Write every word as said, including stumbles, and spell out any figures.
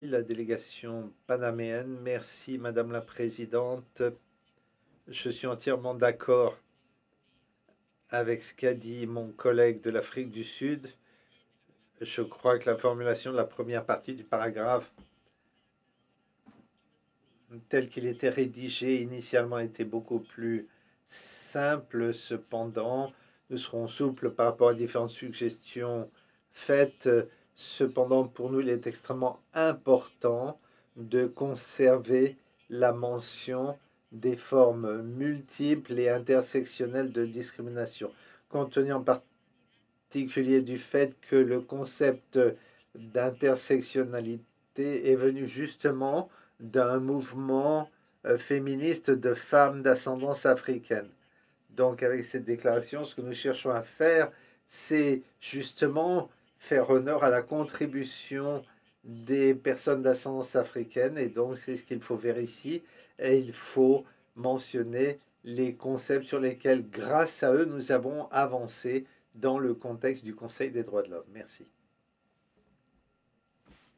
La délégation panaméenne, merci Madame la Présidente. Je suis entièrement d'accord avec ce qu'a dit mon collègue de l'Afrique du Sud. Je crois que la formulation de la première partie du paragraphe, tel qu'il était rédigé initialement, était beaucoup plus simple. Cependant, nous serons souples par rapport à différentes suggestions faites. Cependant, pour nous, il est extrêmement important de conserver la mention des formes multiples et intersectionnelles de discrimination, compte tenu en particulier du fait que le concept d'intersectionnalité est venu justement d'un mouvement euh, féministe de femmes d'ascendance africaine. Donc avec cette déclaration, ce que nous cherchons à faire, c'est justement faire honneur à la contribution des personnes d'ascendance africaine, et donc c'est ce qu'il faut faire ici, et il faut mentionner les concepts sur lesquels, grâce à eux, nous avons avancé dans le contexte du Conseil des droits de l'homme. Merci.